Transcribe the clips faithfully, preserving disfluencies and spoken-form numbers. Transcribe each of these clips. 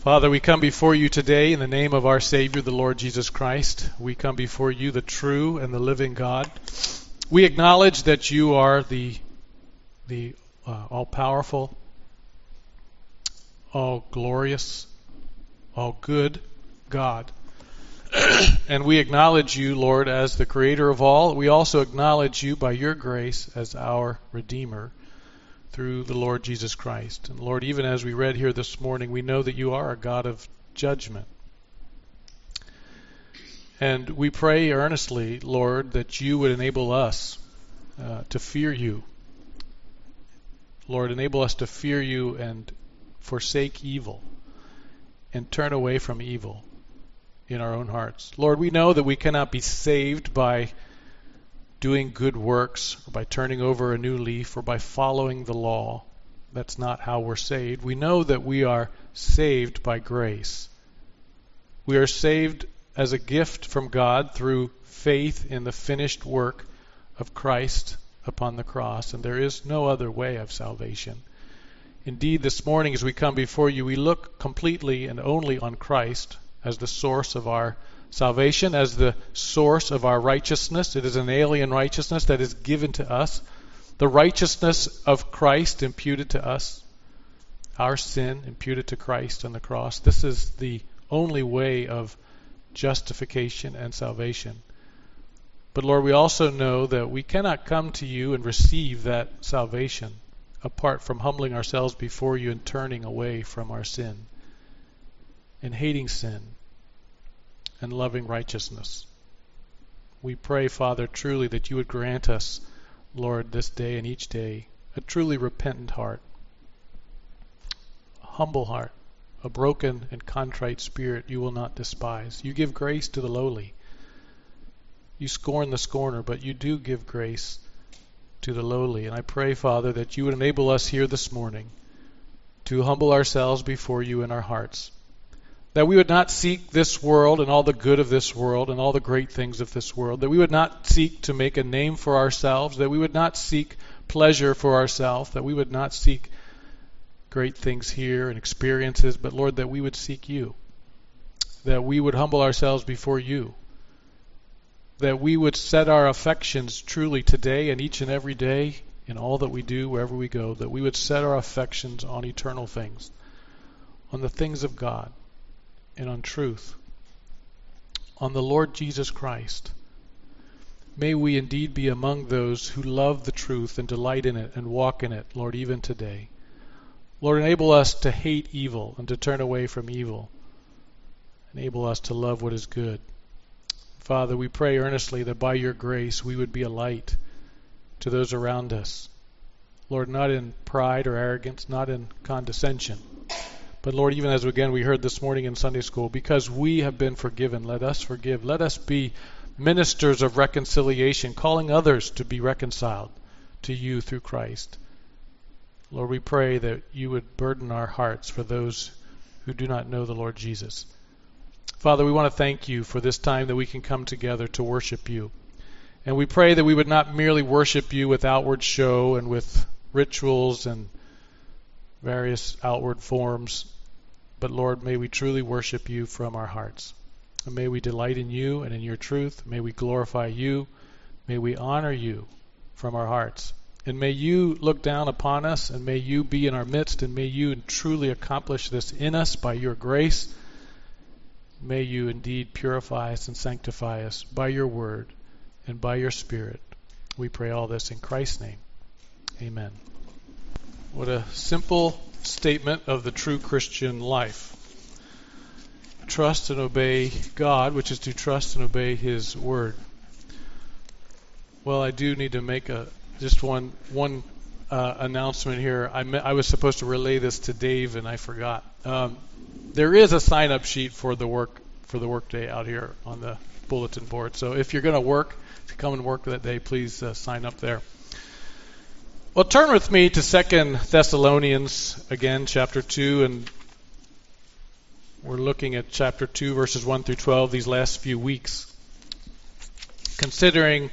Father, we come before you today in the name of our Savior, the Lord Jesus Christ. We come before you, the true and the living God. We acknowledge that you are the, the uh, all-powerful, all-glorious, all-good God. And we acknowledge you, Lord, as the creator of all. We also acknowledge you by your grace as our Redeemer through the Lord Jesus Christ. And Lord, even as we read here this morning, we know that you are a God of judgment. And we pray earnestly, Lord, that you would enable us uh, to fear you. Lord, enable us to fear you and forsake evil and turn away from evil in our own hearts. Lord, we know that we cannot be saved by doing good works, or by turning over a new leaf, or by following the law. That's not how we're saved. We know that we are saved by grace. We are saved as a gift from God through faith in the finished work of Christ upon the cross, and there is no other way of salvation. Indeed, this morning as we come before you, we look completely and only on Christ as the source of our salvation, as the source of our righteousness. It is an alien righteousness that is given to us. The righteousness of Christ imputed to us. Our sin imputed to Christ on the cross. This is the only way of justification and salvation. But Lord, we also know that we cannot come to you and receive that salvation apart from humbling ourselves before you and turning away from our sin and hating sin and loving righteousness. We pray, Father, truly that you would grant us, Lord, this day and each day, a truly repentant heart, a humble heart, a broken and contrite spirit you will not despise. You give grace to the lowly. You scorn the scorner, but you do give grace to the lowly. And I pray, Father, that you would enable us here this morning to humble ourselves before you in our hearts, that we would not seek this world and all the good of this world and all the great things of this world, that we would not seek to make a name for ourselves, that we would not seek pleasure for ourselves, that we would not seek great things here and experiences, but Lord, that we would seek you, that we would humble ourselves before you, that we would set our affections truly today and each and every day in all that we do, wherever we go, that we would set our affections on eternal things, on the things of God, and on truth, on the Lord Jesus Christ. May we indeed be among those who love the truth and delight in it and walk in it, Lord, even today. Lord, enable us to hate evil and to turn away from evil. Enable us to love what is good. Father, we pray earnestly that by your grace we would be a light to those around us. Lord, not in pride or arrogance, not in condescension, but Lord, even as again we heard this morning in Sunday school, because we have been forgiven, let us forgive. Let us be ministers of reconciliation, calling others to be reconciled to you through Christ. Lord, we pray that you would burden our hearts for those who do not know the Lord Jesus. Father, we want to thank you for this time that we can come together to worship you. And we pray that we would not merely worship you with outward show and with rituals and various outward forms, but Lord, may we truly worship you from our hearts. And may we delight in you and in your truth. May we glorify you. May we honor you from our hearts. And may you look down upon us, and may you be in our midst, and may you truly accomplish this in us by your grace. May you indeed purify us and sanctify us by your word and by your Spirit. We pray all this in Christ's name. Amen. What a simple statement of the true Christian life. Trust and obey God, which is to trust and obey his word. Well, I do need to make a just one one uh, announcement here. I, me- I was supposed to relay this to Dave, and I forgot. Um, there is a sign-up sheet for the work for the work day out here on the bulletin board. So if you're going to work, to come and work that day, please uh, sign up there. Well, turn with me to Second Thessalonians, again, chapter two, and we're looking at chapter two, verses one through twelve these last few weeks, considering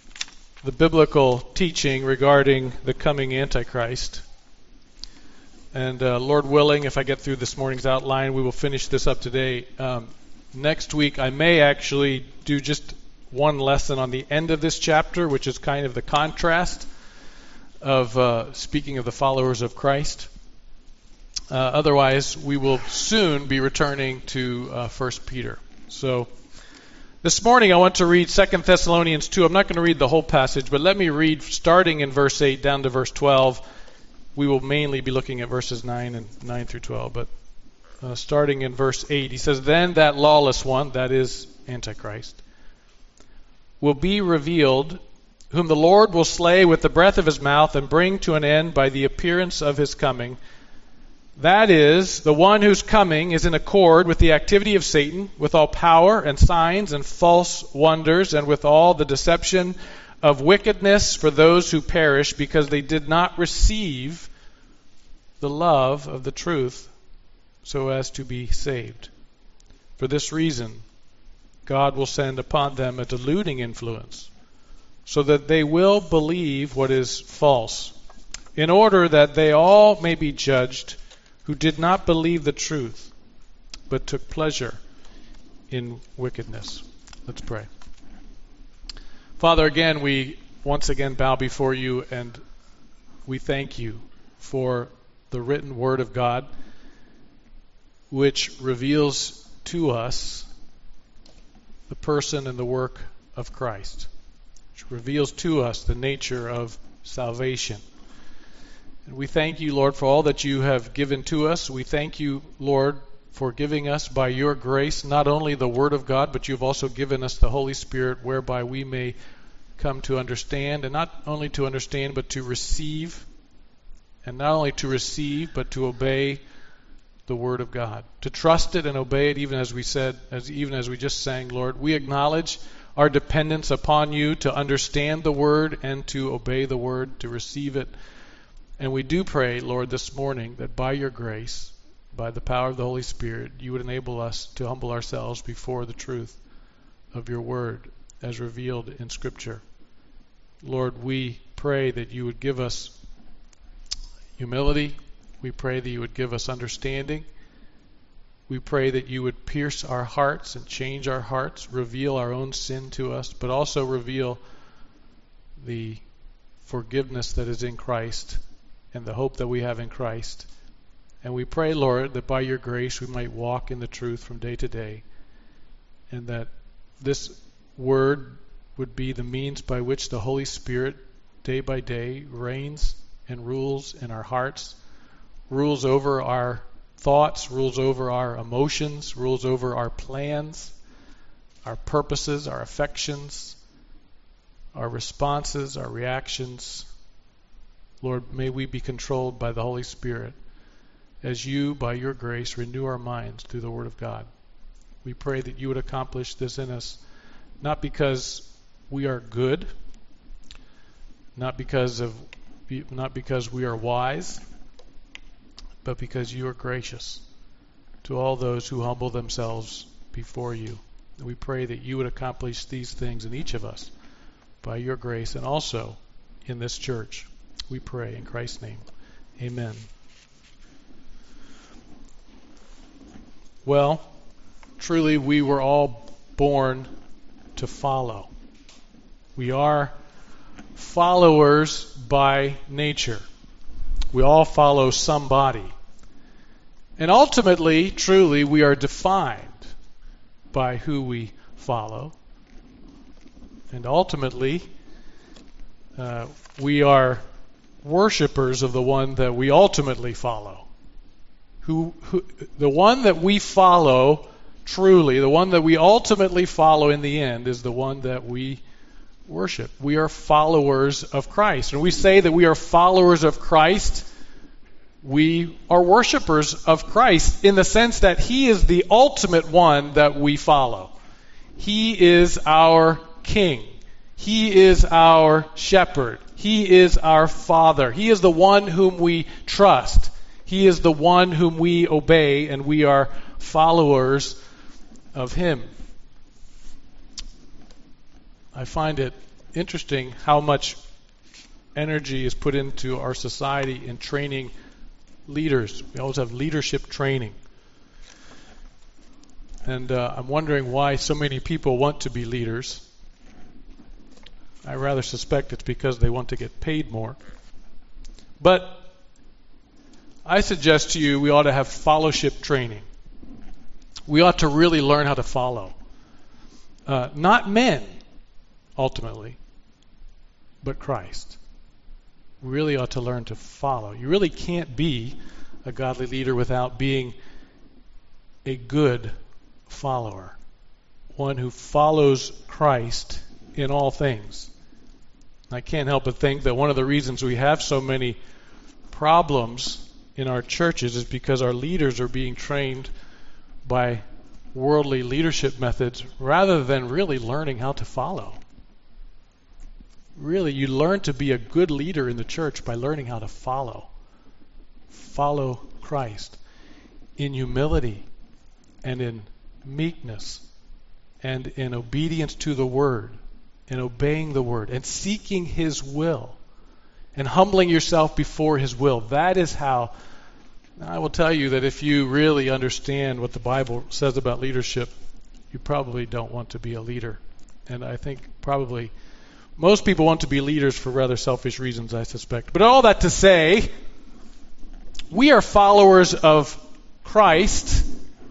the biblical teaching regarding the coming Antichrist. And uh, Lord willing, if I get through this morning's outline, we will finish this up today. Um, next week, I may actually do just one lesson on the end of this chapter, which is kind of the contrast of uh, speaking of the followers of Christ. Uh, otherwise, we will soon be returning to uh, First Peter. So this morning I want to read Second Thessalonians two. I'm not going to read the whole passage, but let me read starting in verse eight down to verse twelve. We will mainly be looking at verses nine and nine through twelve, but uh, starting in verse eight, he says, "Then that lawless one," that is Antichrist, "will be revealed, whom the Lord will slay with the breath of his mouth and bring to an end by the appearance of his coming. That is, the one whose coming is in accord with the activity of Satan, with all power and signs and false wonders, and with all the deception of wickedness for those who perish, because they did not receive the love of the truth so as to be saved. For this reason, God will send upon them a deluding influence, so that they will believe what is false, in order that they all may be judged who did not believe the truth, but took pleasure in wickedness." Let's pray. Father, again, we once again bow before you, and we thank you for the written word of God, which reveals to us the person and the work of Christ, which reveals to us the nature of salvation. And we thank you, Lord, for all that you have given to us. We thank you, Lord, for giving us by your grace not only the Word of God, but you've also given us the Holy Spirit, whereby we may come to understand, and not only to understand, but to receive, and not only to receive, but to obey the Word of God, to trust it and obey it, even as we said, as even as we just sang, Lord. We acknowledge our dependence upon you to understand the Word and to obey the Word, to receive it. And we do pray, Lord, this morning that by your grace, by the power of the Holy Spirit, you would enable us to humble ourselves before the truth of your word as revealed in Scripture. Lord, we pray that you would give us humility. We pray that you would give us understanding. We pray that you would pierce our hearts and change our hearts, reveal our own sin to us, but also reveal the forgiveness that is in Christ and the hope that we have in Christ. And we pray, Lord, that by your grace we might walk in the truth from day to day, and that this word would be the means by which the Holy Spirit day by day reigns and rules in our hearts, rules over our thoughts, rules over our emotions, rules over our plans, our purposes, our affections, our responses, our reactions. Lord, may we be controlled by the Holy Spirit as you, by your grace, renew our minds through the Word of God. We pray that you would accomplish this in us, not because we are good, not because of, not because we are wise, but because you are gracious to all those who humble themselves before you. And we pray that you would accomplish these things in each of us by your grace, and also in this church. We pray in Christ's name. Amen. Well, truly we were all born to follow. We are followers by nature. We all follow somebody. And ultimately, truly, we are defined by who we follow. And ultimately, uh, we are worshipers of the one that we ultimately follow. Who, who, the one that we follow, truly, the one that we ultimately follow in the end is the one that we worship. We are followers of Christ. When we say that we are followers of Christ, we are worshipers of Christ in the sense that he is the ultimate one that we follow. He is our King. He is our shepherd. He is our Father. He is the one whom we trust. He is the one whom we obey, and we are followers of him. I find it interesting how much energy is put into our society in training leaders. We always have leadership training. And uh, I'm wondering why so many people want to be leaders. I rather suspect it's because they want to get paid more. But I suggest to you we ought to have fellowship training. We ought to really learn how to follow. Uh, not men, ultimately, but Christ. We really ought to learn to follow. You really can't be a godly leader without being a good follower. One who follows Christ in all things. I can't help but think that one of the reasons we have so many problems in our churches is because our leaders are being trained by worldly leadership methods rather than really learning how to follow. Really, you learn to be a good leader in the church by learning how to follow. Follow Christ in humility and in meekness and in obedience to the Word and obeying the Word and seeking His will and humbling yourself before His will. That is how, I will tell you that if you really understand what the Bible says about leadership, you probably don't want to be a leader. And I think probably most people want to be leaders for rather selfish reasons, I suspect. But all that to say, we are followers of Christ,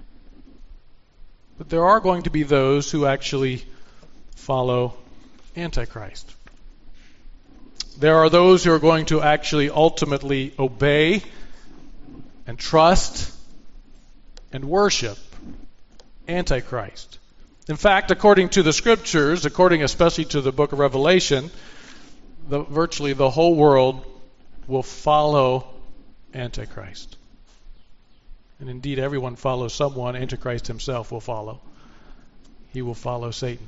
but there are going to be those who actually follow Antichrist. There are those who are going to actually ultimately obey and trust and worship Antichrist. In fact, according to the Scriptures, according especially to the book of Revelation, the, virtually the whole world will follow Antichrist. And indeed, everyone follows someone. Antichrist himself will follow. He will follow Satan.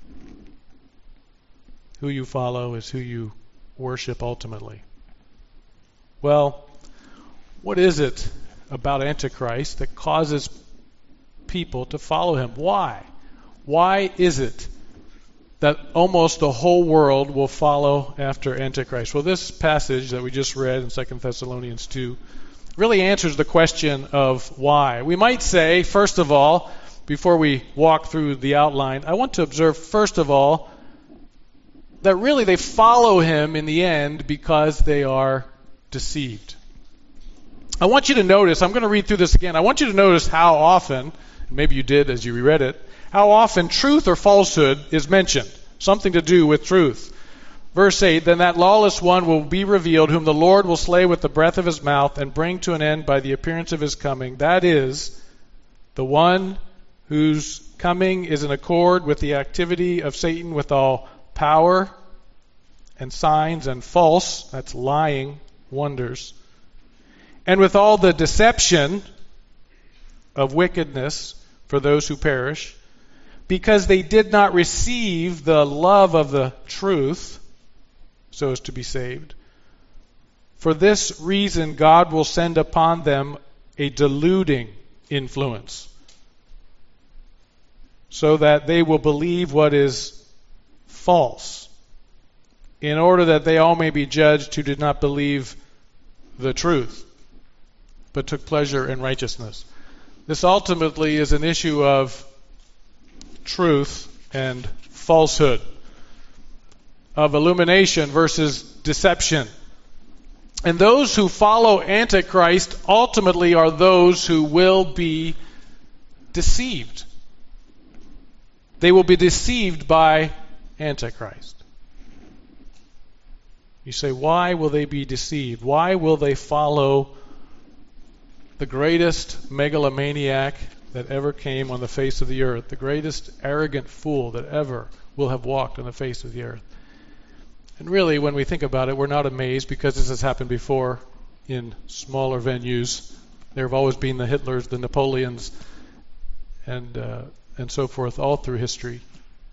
Who you follow is who you worship ultimately. Well, what is it about Antichrist that causes people to follow him? Why? Why is it that almost the whole world will follow after Antichrist? Well, this passage that we just read in Second Thessalonians two really answers the question of why. We might say, first of all, before we walk through the outline, I want to observe, first of all, that really they follow him in the end because they are deceived. I want you to notice, I'm going to read through this again, I want you to notice how often, maybe you did as you reread it, how often truth or falsehood is mentioned, something to do with truth. Verse eight, then that lawless one will be revealed, whom the Lord will slay with the breath of his mouth and bring to an end by the appearance of his coming. That is, the one whose coming is in accord with the activity of Satan with all power and signs and false, that's lying, wonders, and with all the deception of wickedness for those who perish, because they did not receive the love of the truth so as to be saved. For this reason, God will send upon them a deluding influence, so that they will believe what is false, in order that they all may be judged who did not believe the truth, but took pleasure in righteousness. This ultimately is an issue of truth and falsehood, of illumination versus deception. And those who follow Antichrist ultimately are those who will be deceived. They will be deceived by Antichrist. You say, why will they be deceived? Why will they follow the greatest megalomaniac that ever came on the face of the earth, the greatest arrogant fool that ever will have walked on the face of the earth? And really, when we think about it, we're not amazed because this has happened before in smaller venues. There have always been the Hitlers, the Napoleons, and uh, and so forth all through history.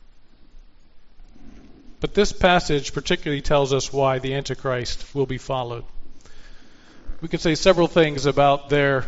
But this passage particularly tells us why the Antichrist will be followed. We could say several things about their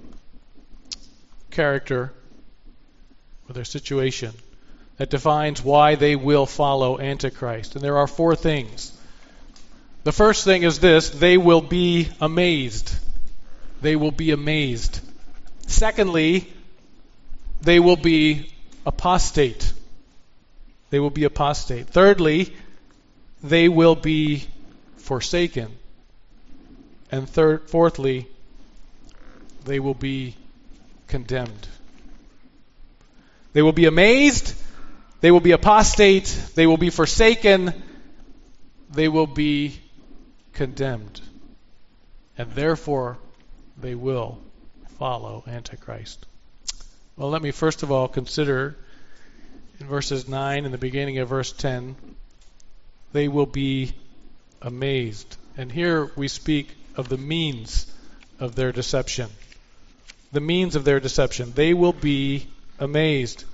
character or their situation that defines why they will follow Antichrist. And there are four things. The first thing is this: they will be amazed. they will be amazed. Secondly, they will be apostate. They will be apostate. Thirdly, they will be forsaken. And third, fourthly, they will be condemned. They will be amazed, they will be apostate, they will be forsaken, they will be condemned. And therefore, they will follow Antichrist. Well, let me first of all consider in verses nine and the beginning of verse ten, they will be amazed. And here we speak of the means of their deception. The means of their deception. They will be amazed.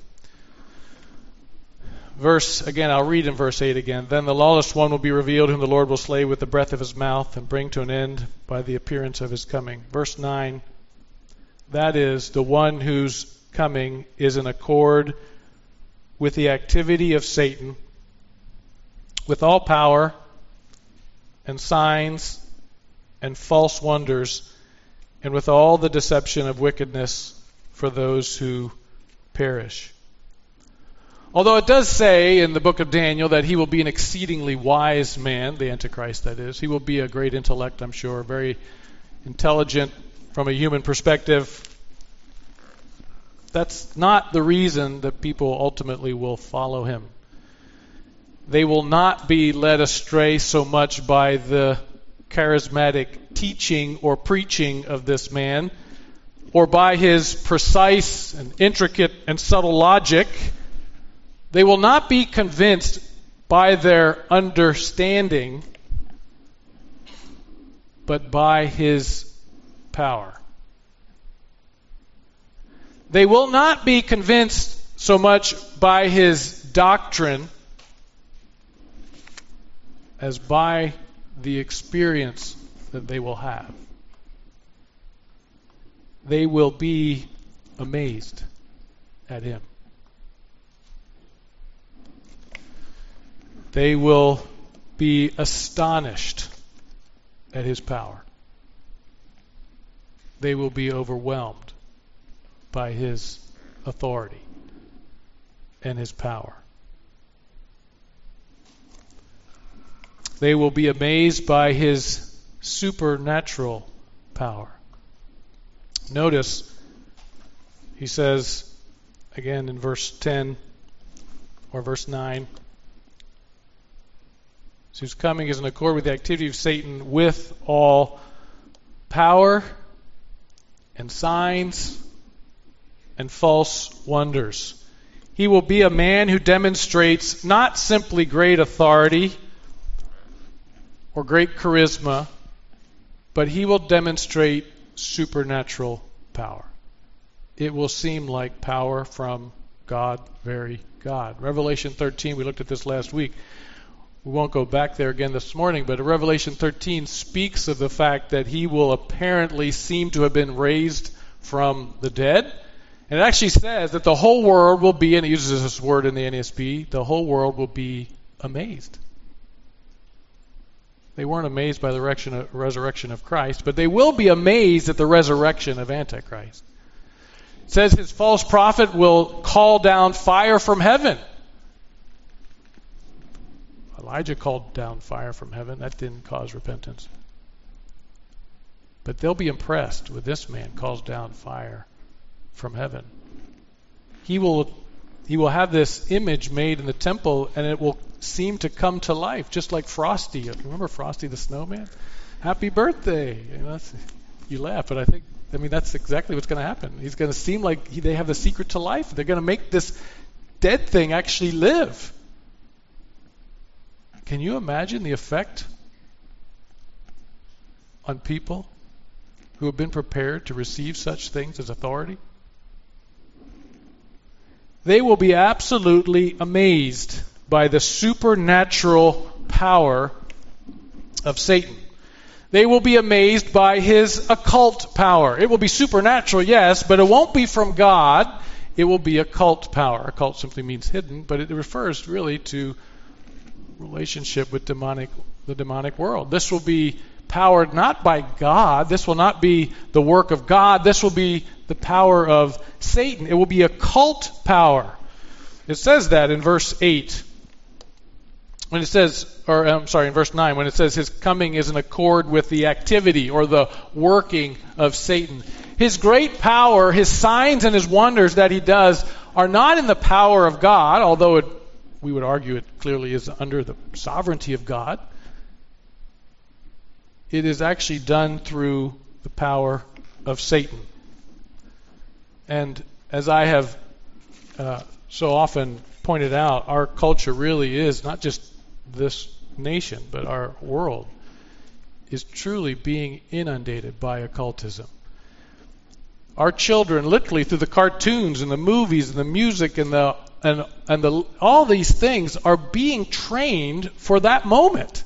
Verse, again, I'll read in verse eight again. Then the lawless one will be revealed, whom the Lord will slay with the breath of his mouth and bring to an end by the appearance of his coming. Verse nine, that is, the one whose coming is in accord with the activity of Satan, with all power and signs and false wonders, and with all the deception of wickedness for those who perish. Although it does say in the book of Daniel that he will be an exceedingly wise man, the Antichrist that is. He will be a great intellect, I'm sure, very intelligent from a human perspective. That's not the reason that people ultimately will follow him. They will not be led astray so much by the charismatic teaching or preaching of this man, or by his precise and intricate and subtle logic. They will not be convinced by their understanding, but by his power. They will not be convinced so much by his doctrine as by the experience that they will have. They will be amazed at him. They will be astonished at his power. They will be overwhelmed by his authority and his power. They will be amazed by his supernatural power. Notice, he says, again in verse ten or verse nine, whose coming is in accord with the activity of Satan, with all power and signs and false wonders. He will be a man who demonstrates not simply great authority or great charisma, but he will demonstrate supernatural power. It will seem like power from God, very God. Revelation thirteen, we looked at this last week. We won't go back there again this morning, but Revelation thirteen speaks of the fact that he will apparently seem to have been raised from the dead. And it actually says that the whole world will be, and it uses this word in the N A S B, the whole world will be amazed. They weren't amazed by the resurrection of Christ, but they will be amazed at the resurrection of Antichrist. It says his false prophet will call down fire from heaven. Elijah called down fire from heaven. That didn't cause repentance. But they'll be impressed with this man calls down fire from heaven. He will he will have this image made in the temple, and it will seem to come to life, just like Frosty. Remember Frosty the Snowman? Happy birthday! You know, that's, you laugh, but I think I mean that's exactly what's going to happen. He's going to seem like he, they have the secret to life. They're going to make this dead thing actually live. Can you imagine the effect on people who have been prepared to receive such things as authority? They will be absolutely amazed by the supernatural power of Satan. They will be amazed by his occult power. It will be supernatural, yes, but it won't be from God. It will be occult power. Occult simply means hidden, but it refers really to relationship with demonic, the demonic world. This will be powered not by God. This will not be the work of God. This will be the power of Satan. It will be occult power. It says that in verse eight. When it says, or I'm sorry, in verse nine, when it says his coming is in accord with the activity or the working of Satan. His great power, his signs and his wonders that he does are not in the power of God, although it, we would argue it clearly is under the sovereignty of God. It is actually done through the power of Satan. And as I have uh, so often pointed out, our culture really is not just this nation, but our world is truly being inundated by occultism. Our children, literally through the cartoons and the movies and the music and the and and the all these things, are being trained for that moment.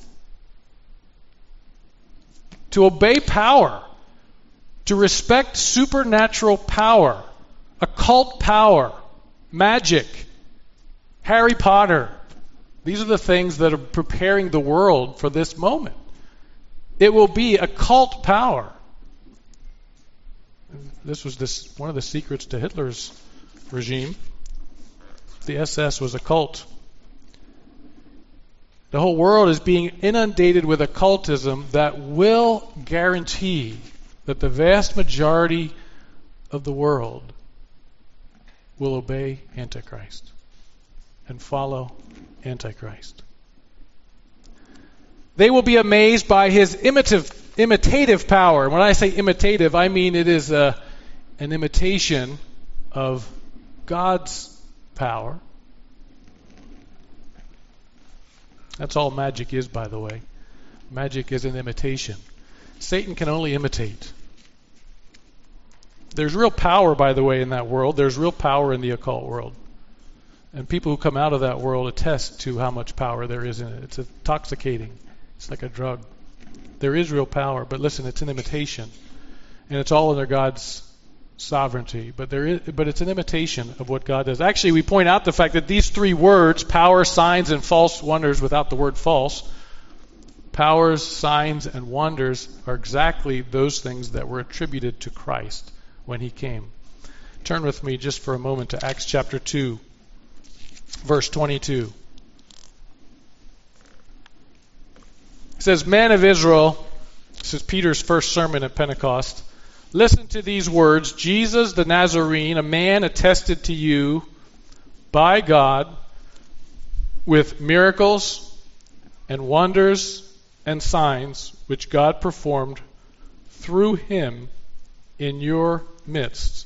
To obey power, to respect supernatural power, occult power, magic, Harry Potter. These are the things that are preparing the world for this moment. It will be occult power. This was this one of the secrets to Hitler's regime. The S S was a cult. The whole world is being inundated with occultism that will guarantee that the vast majority of the world will obey Antichrist and follow Antichrist. They will be amazed by his imitative, imitative power. And when I say imitative, I mean it is a, an imitation of God's power. That's all magic is, by the way. Magic is an imitation. Satan can only imitate. There's real power, by the way, in that world. There's real power in the occult world. And people who come out of that world attest to how much power there is in it. It's intoxicating. It's like a drug. There is real power, but listen, it's an imitation. And it's all under God's sovereignty. But there is, but it's an imitation of what God does. Actually, we point out the fact that these three words, power, signs, and false wonders, without the word false, powers, signs, and wonders are exactly those things that were attributed to Christ when he came. Turn with me just for a moment to Acts chapter two, verse twenty-two. It says, "Men of Israel," this is Peter's first sermon at Pentecost, "listen to these words. Jesus the Nazarene, a man attested to you by God with miracles and wonders and signs which God performed through him in your midst."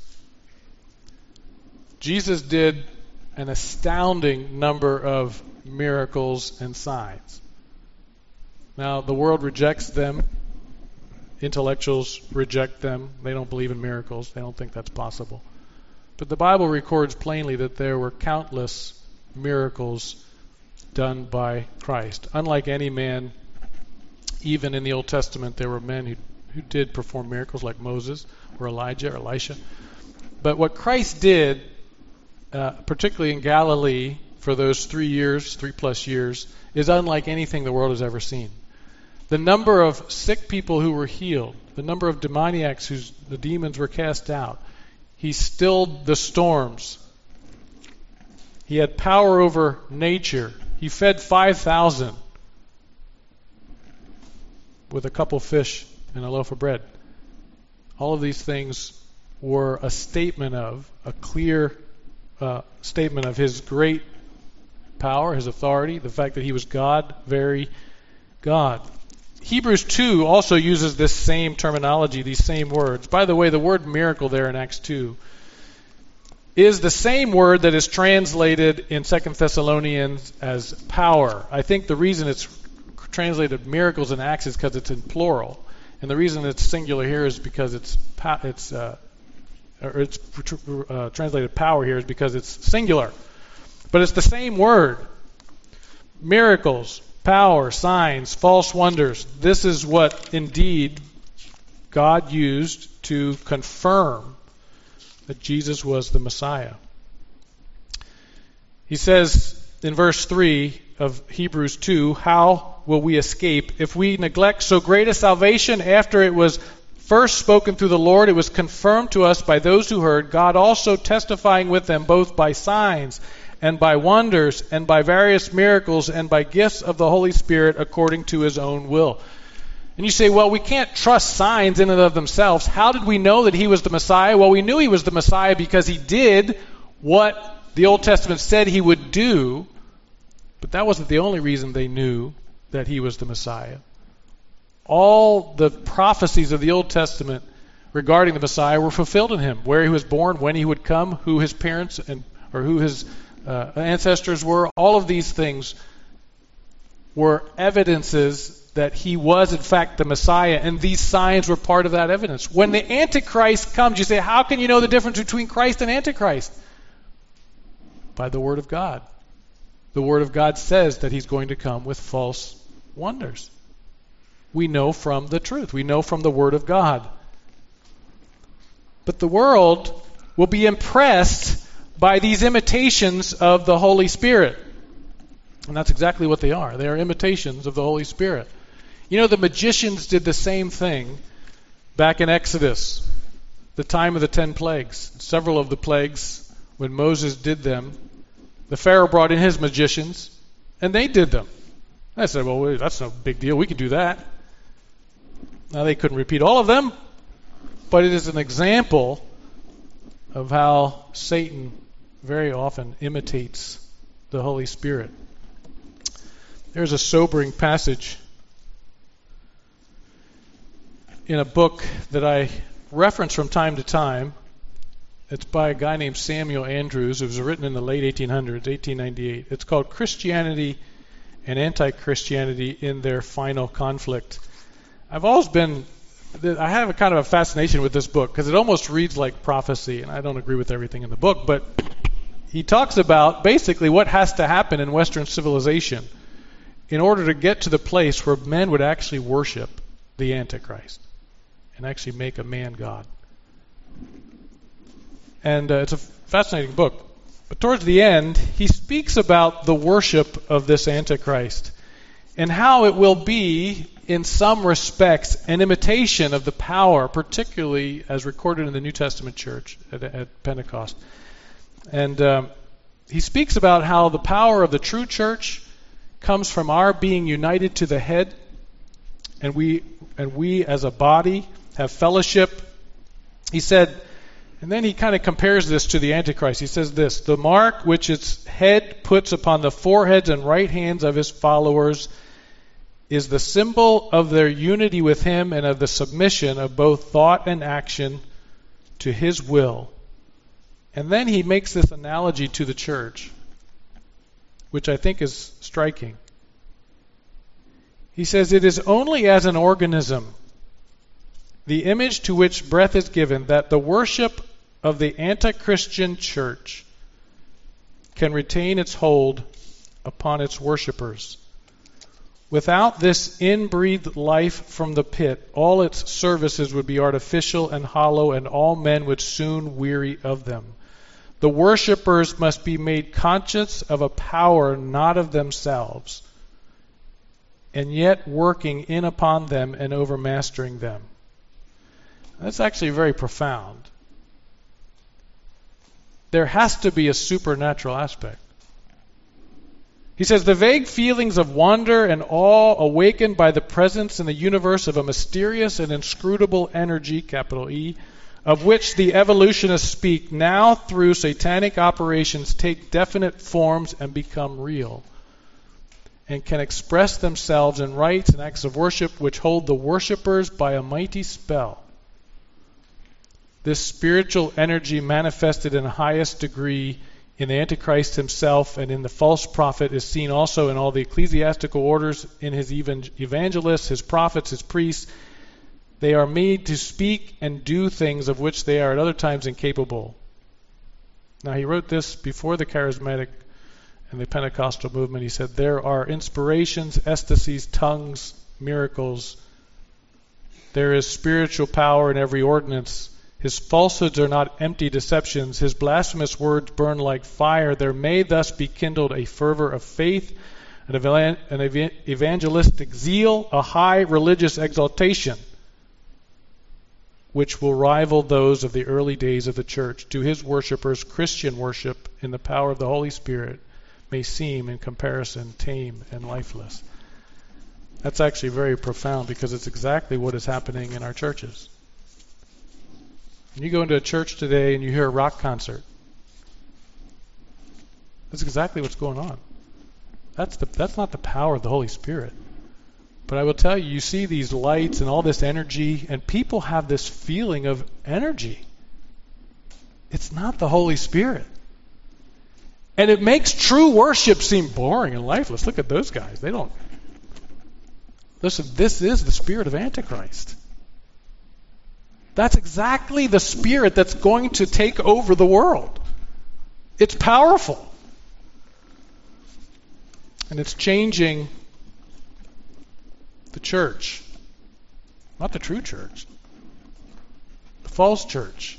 Jesus did an astounding number of miracles and signs. Now, the world rejects them. Intellectuals reject them. They don't believe in miracles. They don't think that's possible. But the Bible records plainly that there were countless miracles done by Christ. Unlike any man, even in the Old Testament, there were men who, who did perform miracles like Moses or Elijah or Elisha. But what Christ did, uh, particularly in Galilee, for those three years, three plus years, is unlike anything the world has ever seen. The number of sick people who were healed, the number of demoniacs whose the demons were cast out. He stilled the storms. He had power over nature. He fed five thousand with a couple fish and a loaf of bread. All of these things were a statement of, a clear uh, statement of his great power, his authority, the fact that he was God, very God. Hebrews two also uses this same terminology, these same words. By the way, the word miracle there in Acts two is the same word that is translated in Second Thessalonians as power. I think the reason it's translated miracles in Acts is because it's in plural. And the reason it's singular here is because it's it's uh, or it's uh, translated power here is because it's singular. But it's the same word. Miracles, power, signs, false wonders. This is what indeed God used to confirm that Jesus was the Messiah. He says in verse three of Hebrews two, how will we escape if we neglect so great a salvation after it was first spoken through the Lord? It was confirmed to us by those who heard, God also testifying with them both by signs and by wonders and by various miracles and by gifts of the Holy Spirit according to his own will. And you say, well, we can't trust signs in and of themselves. How did we know that he was the Messiah? Well, we knew he was the Messiah because he did what the Old Testament said he would do, but that wasn't the only reason they knew that he was the Messiah. All the prophecies of the Old Testament regarding the Messiah were fulfilled in him. Where he was born, when he would come, who his parents and or who his uh, ancestors were. All of these things were evidences that he was in fact the Messiah, and these signs were part of that evidence. When the Antichrist comes, you say, how can you know the difference between Christ and Antichrist? By the Word of God. The Word of God says that he's going to come with false wonders. We know from the truth. We know from the Word of God. But the world will be impressed by these imitations of the Holy Spirit. And that's exactly what they are. They are imitations of the Holy Spirit. You know, the magicians did the same thing back in Exodus, the time of the ten plagues. Several of the plagues, when Moses did them, the Pharaoh brought in his magicians, and they did them. I said, well, wait, that's no big deal. We can do that. Now, they couldn't repeat all of them, but it is an example of how Satan very often imitates the Holy Spirit. There's a sobering passage in a book that I reference from time to time. It's by a guy named Samuel Andrews. It was written in the late eighteen hundreds, eighteen ninety-eight. It's called Christianity and Anti-Christianity in Their Final Conflict. I've always been, I have a kind of a fascination with this book because it almost reads like prophecy, and I don't agree with everything in the book, but he talks about basically what has to happen in Western civilization in order to get to the place where men would actually worship the Antichrist and actually make a man God. And uh, it's a fascinating book. But towards the end, he speaks about the worship of this Antichrist and how it will be, in some respects, an imitation of the power, particularly as recorded in the New Testament church at, at Pentecost. And um, he speaks about how the power of the true church comes from our being united to the head, and we and we as a body have fellowship. He said, and then he kind of compares this to the Antichrist. He says this, the mark which its head puts upon the foreheads and right hands of his followers is the symbol of their unity with him and of the submission of both thought and action to his will. And then he makes this analogy to the church, which I think is striking. He says, it is only as an organism, the image to which breath is given, that the worship of the anti-Christian church can retain its hold upon its worshipers. Without this inbreathed life from the pit, all its services would be artificial and hollow, and all men would soon weary of them. The worshipers must be made conscious of a power not of themselves, and yet working in upon them and overmastering them. That's actually very profound. There has to be a supernatural aspect. He says, the vague feelings of wonder and awe awakened by the presence in the universe of a mysterious and inscrutable energy, capital E, of which the evolutionists speak, now through satanic operations take definite forms and become real, and can express themselves in rites and acts of worship which hold the worshippers by a mighty spell. This spiritual energy manifested in the highest degree in the Antichrist himself and in the false prophet is seen also in all the ecclesiastical orders, in his evangelists, his prophets, his priests. They are made to speak and do things of which they are at other times incapable. Now, he wrote this before the charismatic and the Pentecostal movement. He said, there are inspirations, ecstasies, tongues, miracles. There is spiritual power in every ordinance. His falsehoods are not empty deceptions. His blasphemous words burn like fire. There may thus be kindled a fervor of faith, an, evan- an evan- evangelistic zeal, a high religious exaltation, which will rival those of the early days of the church. To his worshipers, Christian worship in the power of the Holy Spirit may seem, in comparison, tame and lifeless. That's actually very profound, because it's exactly what is happening in our churches. When you go into a church today and you hear a rock concert, that's exactly what's going on. That's the that's not the power of the Holy Spirit. But I will tell you, you see these lights and all this energy, and people have this feeling of energy. It's not the Holy Spirit. And it makes true worship seem boring and lifeless. Look at those guys. They don't... Listen, this is the spirit of Antichrist. That's exactly the spirit that's going to take over the world. It's powerful. And it's changing the church. Not the true church. The false church.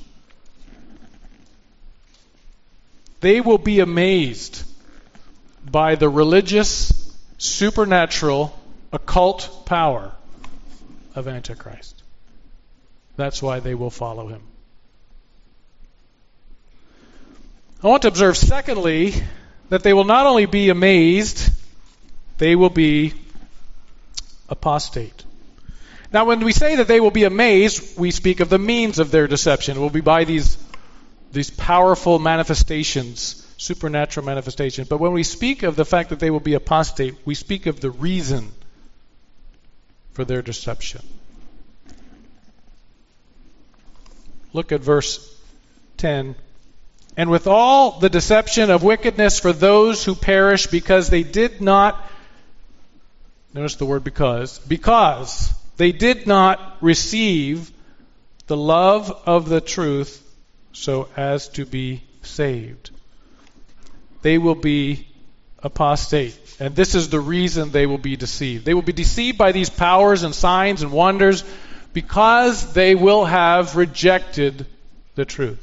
They will be amazed by the religious, supernatural, occult power of Antichrist. That's why they will follow him. I want to observe, secondly, that they will not only be amazed, they will be apostate. Now, when we say that they will be amazed, we speak of the means of their deception. It will be by these, these powerful manifestations, supernatural manifestations. But when we speak of the fact that they will be apostate, we speak of the reason for their deception. Look at verse ten. And with all the deception of wickedness for those who perish because they did not, notice the word because, because they did not receive the love of the truth so as to be saved. They will be apostate. And this is the reason they will be deceived. They will be deceived by these powers and signs and wonders because they will have rejected the truth.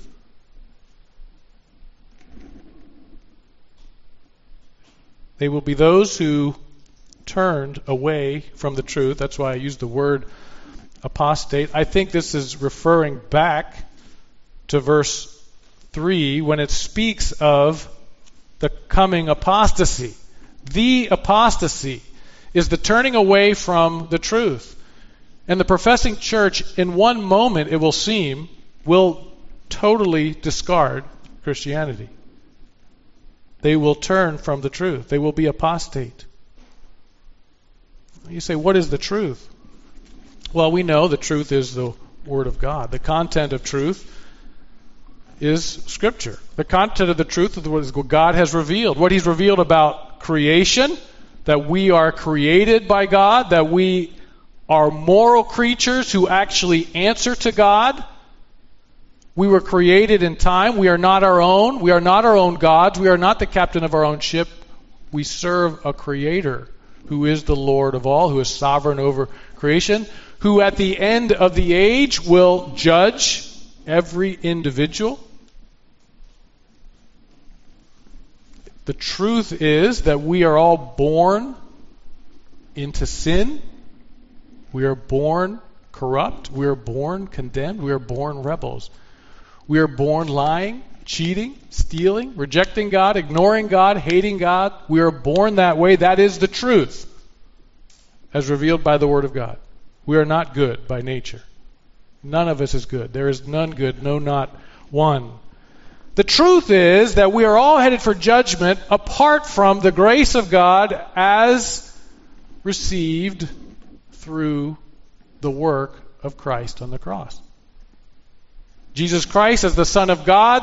They will be those who turned away from the truth. That's why I use the word apostate. I think this is referring back to verse three when it speaks of the coming apostasy. The apostasy is the turning away from the truth. And the professing church, in one moment, it will seem, will totally discard Christianity. They will turn from the truth. They will be apostate. You say, what is the truth? Well, we know the truth is the Word of God. The content of truth is Scripture. The content of the truth is what God has revealed. What He's revealed about creation, that we are created by God, that we are moral creatures who actually answer to God. We were created in time. We are not our own. We are not our own gods. We are not the captain of our own ship. We serve a Creator who is the Lord of all, who is sovereign over creation, who at the end of the age will judge every individual. The truth is that we are all born into sin. We are born corrupt. We are born condemned. We are born rebels. We are born lying, cheating, stealing, rejecting God, ignoring God, hating God. We are born that way. That is the truth, as revealed by the Word of God. We are not good by nature. None of us is good. There is none good, no, not one. The truth is that we are all headed for judgment apart from the grace of God as received through the work of Christ on the cross. Jesus Christ, as the Son of God,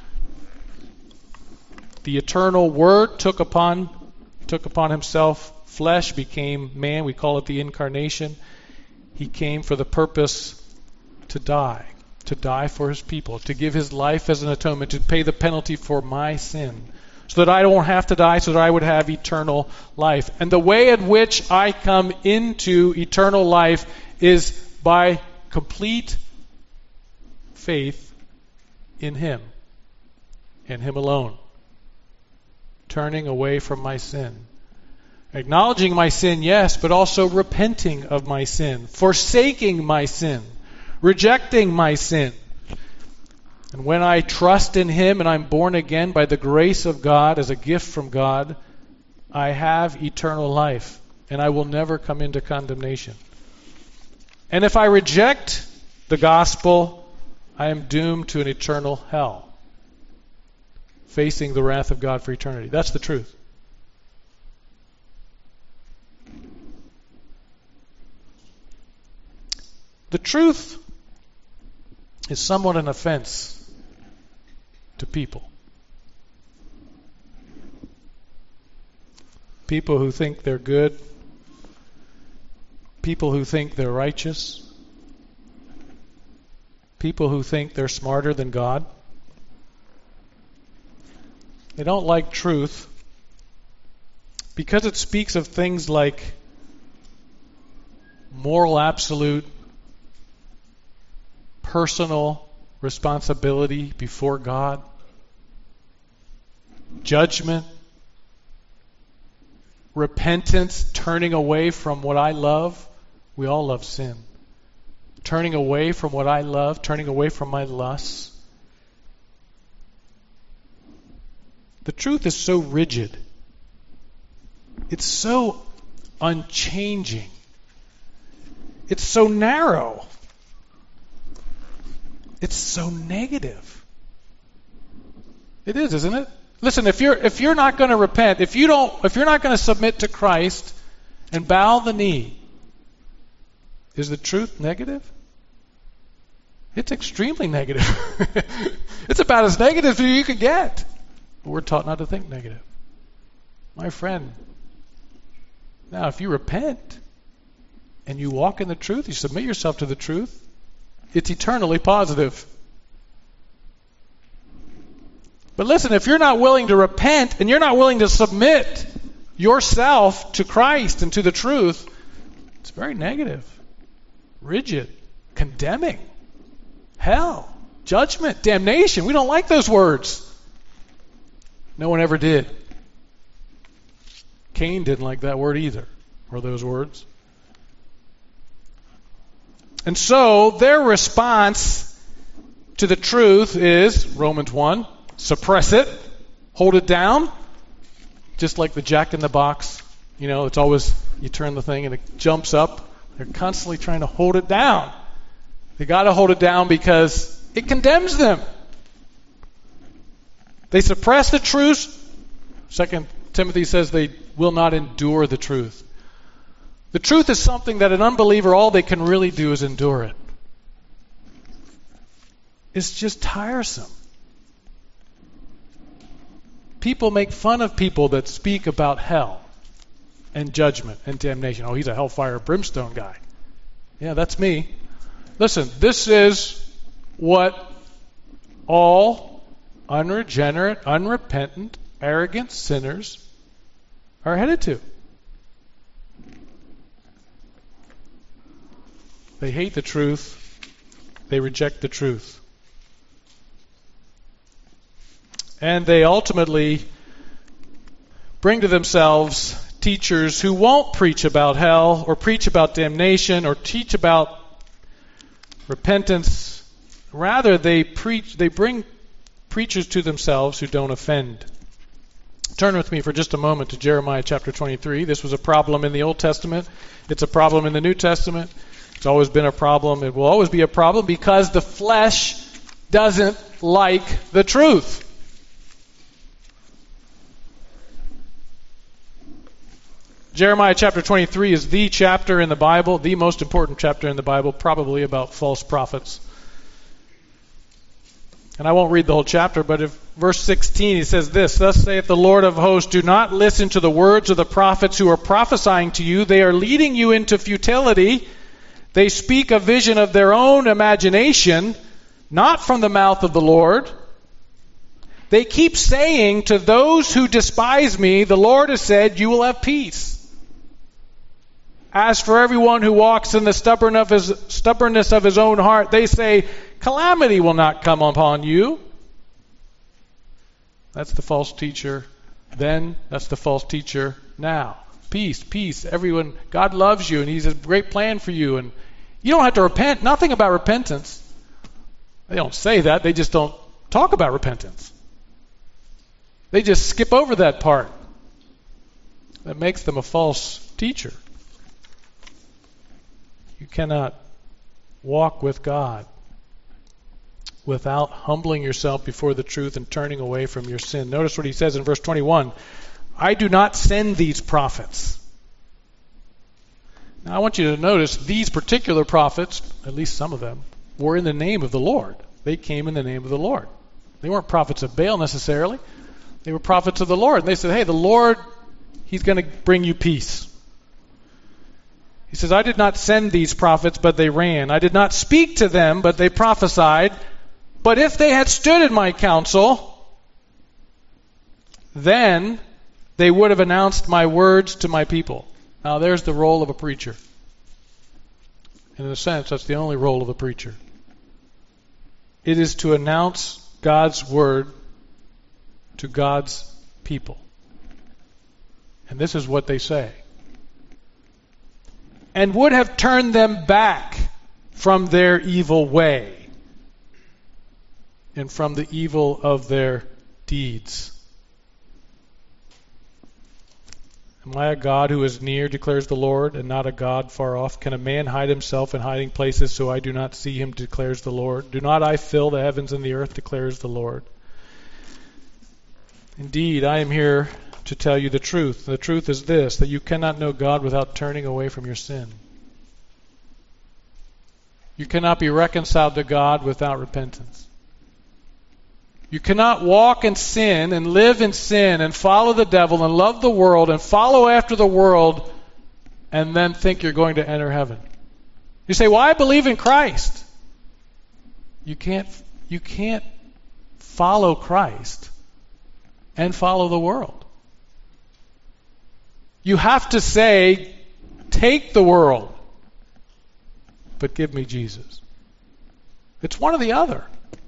the eternal Word, took upon took upon himself flesh, became man. We call it the incarnation. He came for the purpose to die, to die for his people, to give his life as an atonement, to pay the penalty for my sin, so that I don't have to die, so that I would have eternal life. And the way in which I come into eternal life is by complete faith in Him and Him alone, turning away from my sin. Acknowledging my sin, yes, but also repenting of my sin, forsaking my sin, rejecting my sin. And when I trust in Him and I'm born again by the grace of God as a gift from God, I have eternal life, and I will never come into condemnation. And if I reject the gospel, I am doomed to an eternal hell, facing the wrath of God for eternity. That's the truth. The truth is somewhat an offense to people. People who think they're good. People who think they're righteous. People who think they're smarter than God. They don't like truth because it speaks of things like moral absolute, personal responsibility before God, judgment, repentance, turning away from what I love. We all love sin. Turning away from what I love, turning away from my lusts. The truth is so rigid. It's so unchanging. It's so narrow. It's so negative. It is, isn't it? Listen, if you're if you're not going to repent, if you don't if you're not going to submit to Christ and bow the knee, is the truth negative? It's extremely negative. It's about as negative as you could get. But we're taught not to think negative. My friend, now if you repent and you walk in the truth, you submit yourself to the truth, it's eternally positive. But listen, if you're not willing to repent and you're not willing to submit yourself to Christ and to the truth, it's very negative, rigid, condemning, hell, judgment, damnation. We don't like those words. No one ever did. Cain didn't like that word either, or those words. And so their response to the truth is, Romans one, suppress it, hold it down, just like the jack-in-the-box. You know, it's always, you turn the thing and it jumps up. They're constantly trying to hold it down. They got to hold it down because it condemns them. They suppress the truth. Second Timothy says they will not endure the truth. The truth is something that an unbeliever, all they can really do is endure it. It's just tiresome. People make fun of people that speak about hell and judgment and damnation. Oh, he's a hellfire brimstone guy. Yeah, that's me. Listen, this is what all unregenerate, unrepentant, arrogant sinners are headed to. They hate the truth. They reject the truth. And they ultimately bring to themselves teachers who won't preach about hell or preach about damnation or teach about repentance. Rather, they preach. They bring preachers to themselves who don't offend. Turn with me for just a moment to Jeremiah chapter twenty-three. This was a problem in the Old Testament. It's a problem in the New Testament. It's always been a problem. It will always be a problem because the flesh doesn't like the truth. Jeremiah chapter twenty-three is the chapter in the Bible, the most important chapter in the Bible, probably about false prophets. And I won't read the whole chapter, but if verse sixteen, he says this, "Thus saith the Lord of hosts, do not listen to the words of the prophets who are prophesying to you. They are leading you into futility. They speak a vision of their own imagination, not from the mouth of the Lord. They keep saying to those who despise me, the Lord has said, you will have peace. As for everyone who walks in the stubborn of his, stubbornness of his own heart, they say, calamity will not come upon you." That's the false teacher then. That's the false teacher now. peace, peace. Everyone, God loves you and He has a great plan for you. And you don't have to repent. Nothing about repentance. They don't say that. They just don't talk about repentance. They just skip over that part. That makes them a false teacher. You cannot walk with God without humbling yourself before the truth and turning away from your sin. Notice what he says in verse twenty-one. I do not send these prophets. Now I want you to notice these particular prophets, at least some of them, were in the name of the Lord. They came in the name of the Lord. They weren't prophets of Baal necessarily. They were prophets of the Lord. And they said, hey, the Lord, He's going to bring you peace. He says, I did not send these prophets, but they ran. I did not speak to them, but they prophesied. But if they had stood in my counsel, then they would have announced my words to my people. Now there's the role of a preacher. And in a sense, that's the only role of a preacher. It is to announce God's word to God's people. And this is what they say. And would have turned them back from their evil way and from the evil of their deeds. Am I a God who is near, declares the Lord, and not a God far off? Can a man hide himself in hiding places so I do not see him, declares the Lord? Do not I fill the heavens and the earth, declares the Lord? Indeed, I am here to tell you the truth. The truth is this, that you cannot know God without turning away from your sin. You cannot be reconciled to God without repentance. You cannot walk in sin and live in sin and follow the devil and love the world and follow after the world and then think you're going to enter heaven. You say, well, I believe in Christ. You can't, you can't follow Christ and follow the world. You have to say, take the world, but give me Jesus. It's one or the other.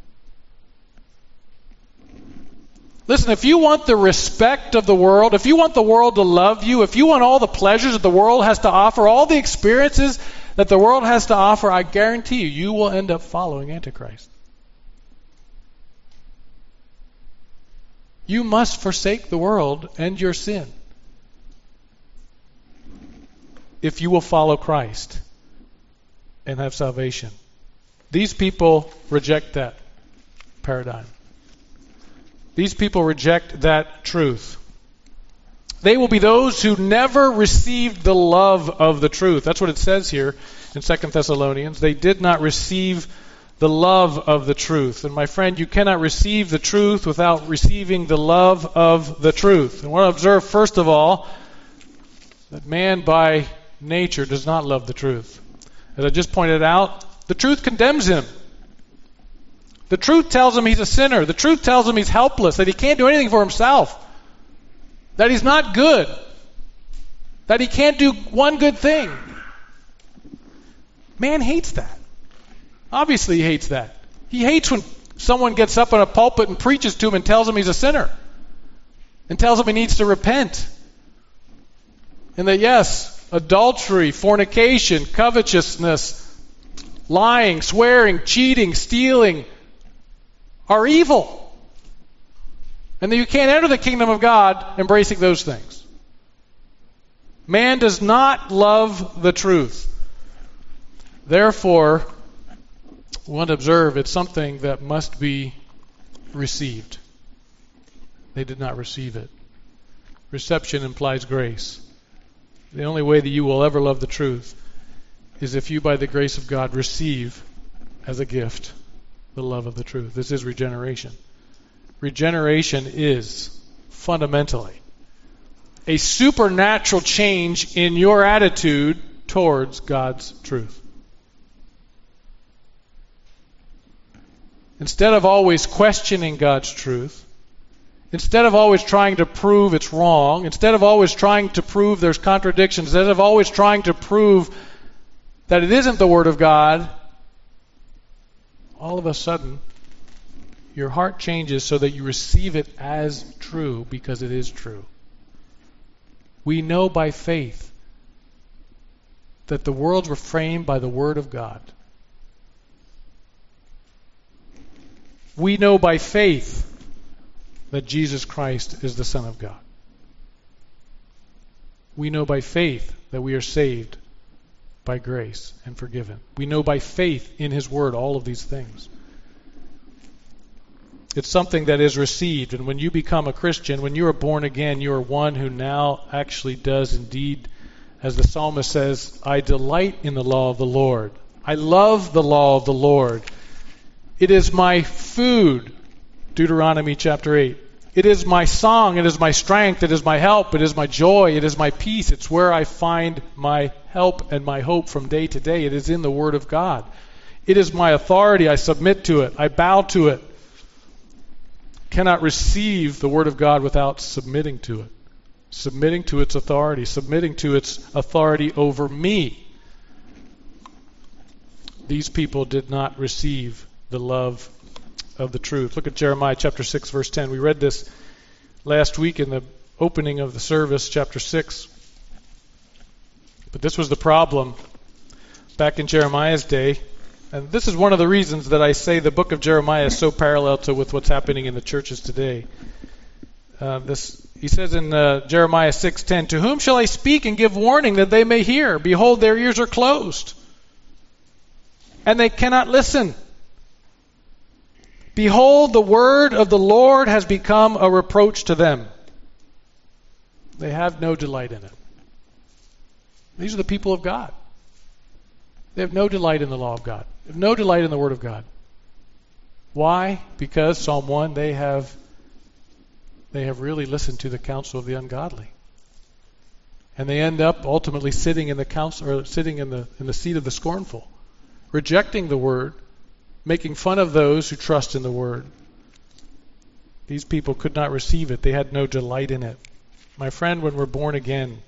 Listen, if you want the respect of the world, if you want the world to love you, if you want all the pleasures that the world has to offer, all the experiences that the world has to offer, I guarantee you, you will end up following Antichrist. You must forsake the world and your sin if you will follow Christ and have salvation. These people reject that paradigm. These people reject that truth. They will be those who never received the love of the truth. That's what it says here in Second Thessalonians. They did not receive the love of the truth. And my friend, you cannot receive the truth without receiving the love of the truth. And I want to observe, first of all, that man by nature does not love the truth. As I just pointed out, the truth condemns him. The truth tells him he's a sinner. The truth tells him he's helpless, that he can't do anything for himself, that he's not good, that he can't do one good thing. Man hates that. Obviously he hates that. He hates when someone gets up in a pulpit and preaches to him and tells him he's a sinner and tells him he needs to repent. And that, yes, adultery, fornication, covetousness, lying, swearing, cheating, stealing are evil. And that you can't enter the kingdom of God embracing those things. Man does not love the truth. Therefore, we want to observe it's something that must be received. They did not receive it. Reception implies grace. The only way that you will ever love the truth is if you, by the grace of God, receive as a gift the love of the truth. This is regeneration. Regeneration is fundamentally a supernatural change in your attitude towards God's truth. Instead of always questioning God's truth, instead of always trying to prove it's wrong, instead of always trying to prove there's contradictions, instead of always trying to prove that it isn't the Word of God, all of a sudden, your heart changes so that you receive it as true because it is true. We know by faith that the worlds were framed by the Word of God. We know by faith that Jesus Christ is the Son of God. We know by faith that we are saved by grace and forgiven. We know by faith in His Word all of these things. It's something that is received, and when you become a Christian, when you are born again, you are one who now actually does indeed, as the psalmist says, I delight in the law of the Lord. I love the law of the Lord. It is my food, Deuteronomy chapter eight. It is my song, it is my strength, it is my help, it is my joy, it is my peace. It's where I find my help and my hope from day to day. It is in the Word of God. It is my authority. I submit to it. I bow to it. Cannot receive the Word of God without submitting to it. Submitting to its authority. Submitting to its authority over me. These people did not receive the love of the truth. Look at Jeremiah chapter six, verse ten. We read this last week in the opening of the service, chapter six. But this was the problem back in Jeremiah's day. And this is one of the reasons that I say the book of Jeremiah is so parallel to with what's happening in the churches today. Uh, this he says in uh, Jeremiah six ten, to whom shall I speak and give warning that they may hear? Behold, their ears are closed, and they cannot listen. Behold, the word of the Lord has become a reproach to them. They have no delight in it. These are the people of God. They have no delight in the law of God. They have no delight in the Word of God. Why? Because, Psalm one, they have they have really listened to the counsel of the ungodly. And they end up ultimately sitting in the counsel or sitting in the in the seat of the scornful, rejecting the Word, making fun of those who trust in the Word. These people could not receive it. They had no delight in it. My friend, when we're born again,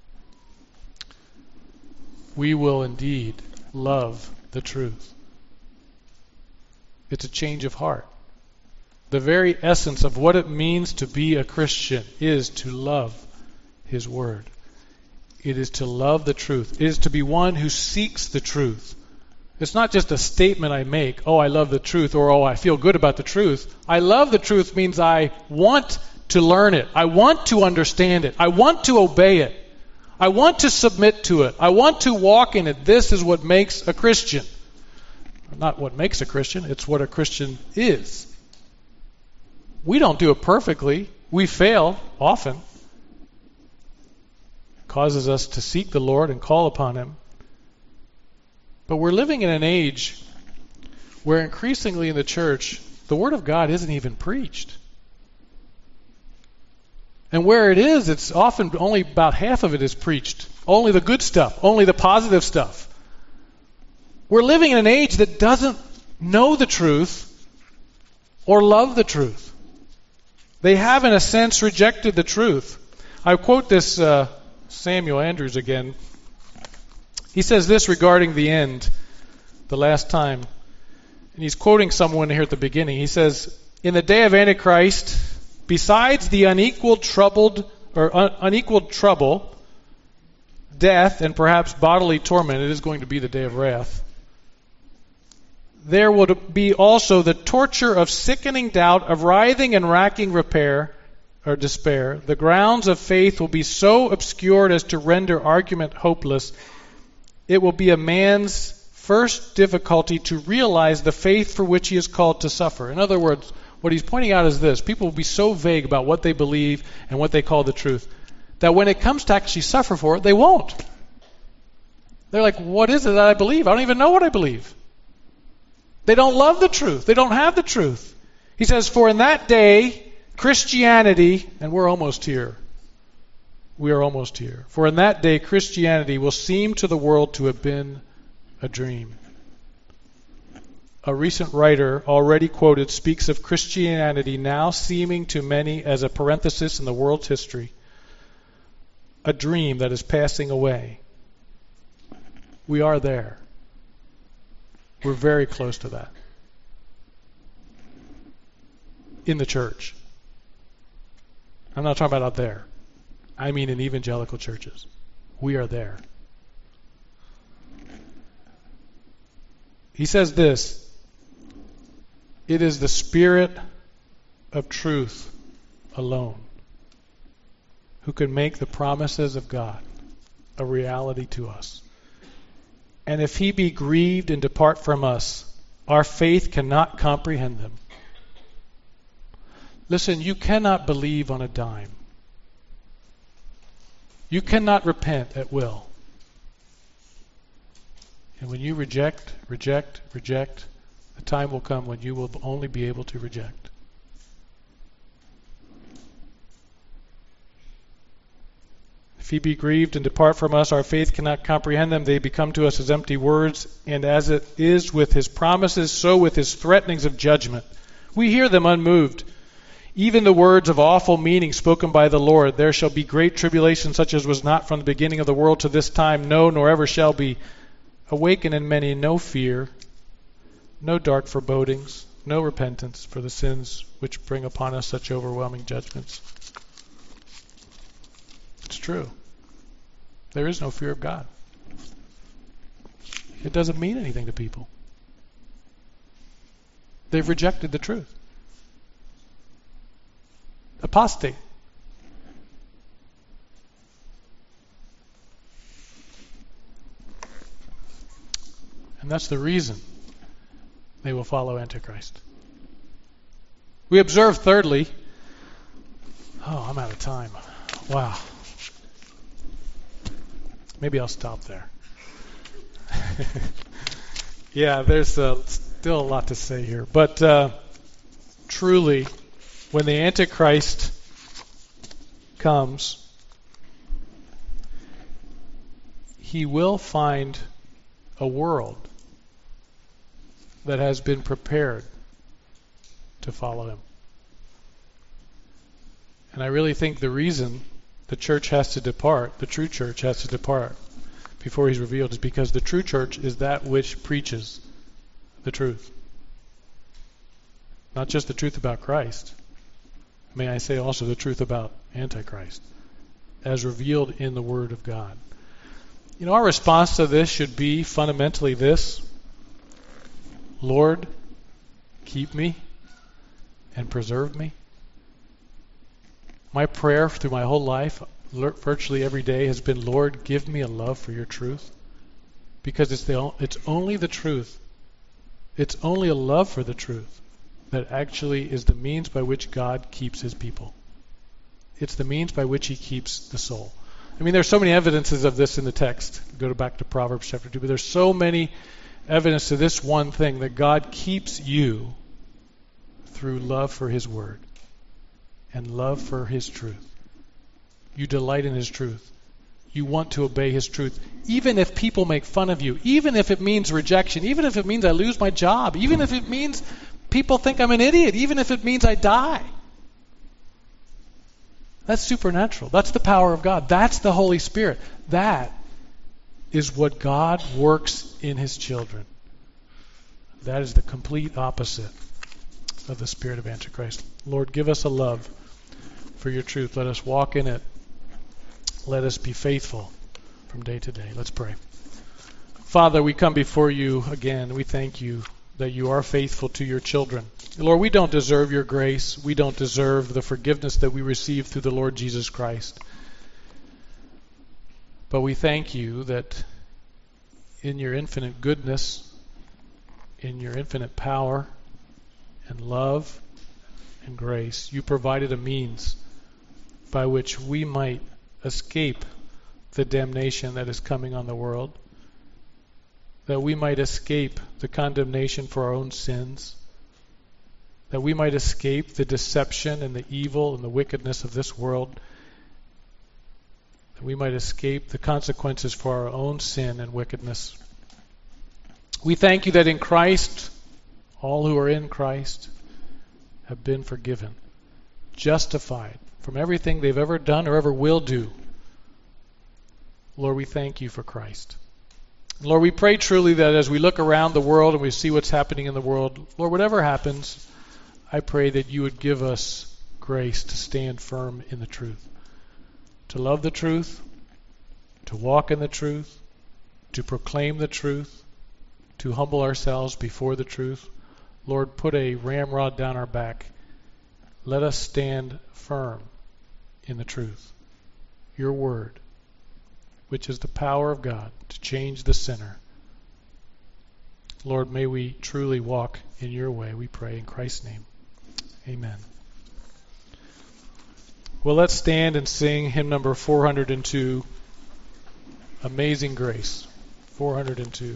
we will indeed love the truth. It's a change of heart. The very essence of what it means to be a Christian is to love His Word. It is to love the truth. It is to be one who seeks the truth. It's not just a statement I make, oh, I love the truth, or oh, I feel good about the truth. I love the truth means I want to learn it. I want to understand it. I want to obey it. I want to submit to it. I want to walk in it. This is what makes a Christian. Not what makes a Christian, it's what a Christian is. We don't do it perfectly. We fail often. It causes us to seek the Lord and call upon Him. But we're living in an age where increasingly in the church, the Word of God isn't even preached. And where it is, it's often only about half of it is preached. Only the good stuff, only the positive stuff. We're living in an age that doesn't know the truth or love the truth. They have, in a sense, rejected the truth. I quote this uh, Samuel Andrews again. He says this regarding the end, the last time. And he's quoting someone here at the beginning. He says, in the day of Antichrist, besides the unequaled troubled or un- unequaled trouble, death, and perhaps bodily torment, it is going to be the day of wrath, there will be also the torture of sickening doubt, of writhing and racking repair or despair. The grounds of faith will be so obscured as to render argument hopeless. It will be a man's first difficulty to realize the faith for which he is called to suffer. In other words, what he's pointing out is this. People will be so vague about what they believe and what they call the truth that when it comes to actually suffer for it, they won't. They're like, what is it that I believe? I don't even know what I believe. They don't love the truth. They don't have the truth. He says, for in that day, Christianity, and we're almost here. We are almost here. For in that day, Christianity will seem to the world to have been a dream. A recent writer, already quoted, speaks of Christianity now seeming to many as a parenthesis in the world's history, a dream that is passing away. We are there. We're very close to that. In the church. I'm not talking about out there. I mean in evangelical churches. We are there. He says this, it is the Spirit of truth alone who can make the promises of God a reality to us. And if he be grieved and depart from us, our faith cannot comprehend them. Listen, you cannot believe on a dime. You cannot repent at will. And when you reject, reject, reject, the time will come when you will only be able to reject. If he be grieved and depart from us, our faith cannot comprehend them. They become to us as empty words, and as it is with his promises, so with his threatenings of judgment. We hear them unmoved. Even the words of awful meaning spoken by the Lord, there shall be great tribulation such as was not from the beginning of the world to this time, no, nor ever shall be. Awaken in many no fear, no dark forebodings, no repentance for the sins which bring upon us such overwhelming judgments. It's true. There is no fear of God. It doesn't mean anything to people. They've rejected the truth. Apostate. And that's the reason they will follow Antichrist. We observe, thirdly, oh, I'm out of time. Wow. Maybe I'll stop there. Yeah, there's uh, still a lot to say here. But uh, truly, when the Antichrist comes, he will find a world that has been prepared to follow him. And I really think the reason the church has to depart, the true church has to depart before he's revealed, is because the true church is that which preaches the truth. Not just the truth about Christ. May I say also the truth about Antichrist, as revealed in the Word of God. You know, our response to this should be fundamentally this: Lord, keep me and preserve me. My prayer through my whole life, virtually every day, has been, Lord, give me a love for your truth. Because it's the it's only the truth. It's only a love for the truth that actually is the means by which God keeps his people. It's the means by which he keeps the soul. I mean, there's so many evidences of this in the text. Go back to Proverbs chapter two, but there's so many evidence to this one thing, that God keeps you through love for his word and love for his truth. You delight in his truth. You want to obey his truth, even if people make fun of you, even if it means rejection, even if it means I lose my job, even if it means people think I'm an idiot, even if it means I die. That's supernatural. That's the power of God. That's the Holy Spirit. That is what God works in his children. That is the complete opposite of the spirit of Antichrist. Lord, give us a love for your truth. Let us walk in it. Let us be faithful from day to day. Let's pray. Father, we come before you again. We thank you that you are faithful to your children. Lord, we don't deserve your grace. We don't deserve the forgiveness that we receive through the Lord Jesus Christ. But we thank you that in your infinite goodness, in your infinite power and love and grace, you provided a means by which we might escape the damnation that is coming on the world, that we might escape the condemnation for our own sins, that we might escape the deception and the evil and the wickedness of this world, that we might escape the consequences for our own sin and wickedness. We thank you that in Christ, all who are in Christ have been forgiven, justified from everything they've ever done or ever will do. Lord, we thank you for Christ. Lord, we pray truly that as we look around the world and we see what's happening in the world, Lord, whatever happens, I pray that you would give us grace to stand firm in the truth. to love the truth, to walk in the truth, to proclaim the truth, to humble ourselves before the truth. Lord, put a ramrod down our back. Let us stand firm in the truth, your word, which is the power of God to change the sinner. Lord, may we truly walk in your way, we pray in Christ's name. Amen. Well, let's stand and sing hymn number four hundred two, Amazing Grace. four hundred two.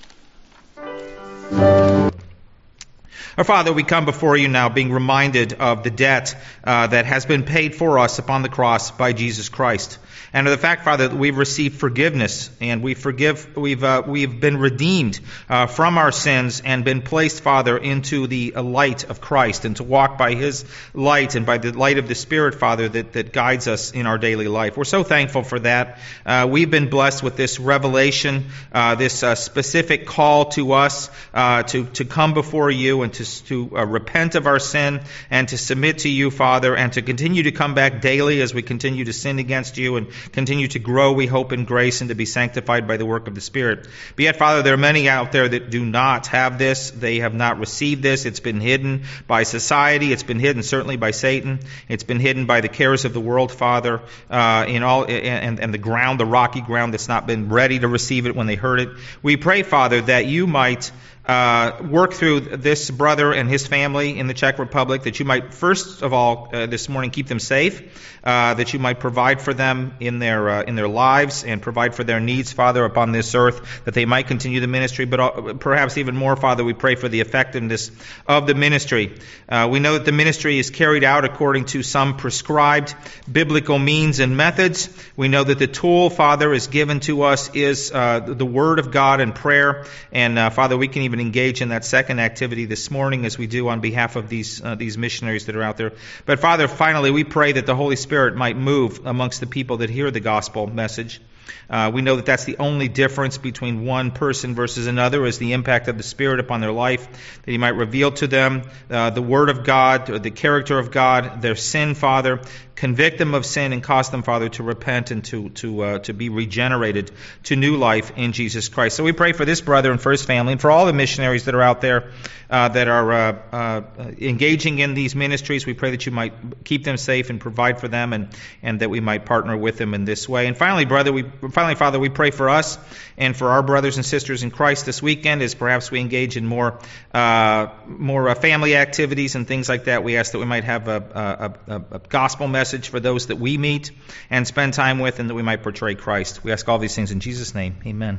Our Father, we come before you now being reminded of the debt uh, that has been paid for us upon the cross by Jesus Christ. And of the fact, Father, that we've received forgiveness and we forgive, we've uh, we've been redeemed uh, from our sins and been placed, Father, into the light of Christ and to walk by His light and by the light of the Spirit, Father, that, that guides us in our daily life. We're so thankful for that. Uh, we've been blessed with this revelation, uh, this uh, specific call to us uh, to to come before you and to to uh, repent of our sin and to submit to you, Father, and to continue to come back daily as we continue to sin against you and continue to grow, we hope, in grace and to be sanctified by the work of the Spirit. But yet, Father, there are many out there that do not have this. They have not received this. It's been hidden by society. It's been hidden certainly by Satan. It's been hidden by the cares of the world, Father, uh, in all and, and the ground, the rocky ground that's not been ready to receive it when they heard it. We pray, Father, that you might Uh, work through this brother and his family in the Czech Republic, that you might, first of all, uh, this morning keep them safe, uh, that you might provide for them in their uh, in their lives and provide for their needs, Father, upon this earth, that they might continue the ministry. But uh, perhaps even more, Father, we pray for the effectiveness of the ministry. Uh, we know that the ministry is carried out according to some prescribed biblical means and methods. We know that the tool, Father, is given to us is uh, the Word of God and prayer. And uh, Father, we can even engage in that second activity this morning as we do on behalf of these uh, these missionaries that are out there. But Father, finally, we pray that the Holy Spirit might move amongst the people that hear the gospel message. Uh, we know that that's the only difference between one person versus another is the impact of the Spirit upon their life, that He might reveal to them uh, the Word of God, or the character of God, their sin, Father, convict them of sin and cause them, Father, to repent and to to uh, to be regenerated to new life in Jesus Christ. So we pray for this brother and for his family and for all the missionaries that are out there uh, that are uh, uh, engaging in these ministries. We pray that you might keep them safe and provide for them, and, and that we might partner with them in this way. And finally, brother, we finally, Father, we pray for us and for our brothers and sisters in Christ this weekend as perhaps we engage in more uh, more uh, family activities and things like that. We ask that we might have a, a, a, a gospel message for those that we meet and spend time with, and that we might portray Christ. We ask all these things in Jesus' name. Amen.